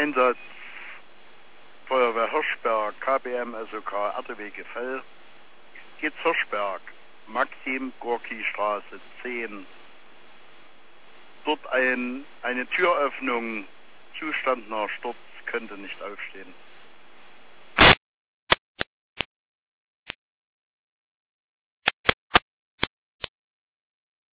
Einsatz Feuerwehr Hirschberg, KBM, SOK, RTW Gefell, Kiez Hirschberg, Maxim Gorki Straße 10. Dort eine Türöffnung, Zustand nach Sturz, könnte nicht aufstehen.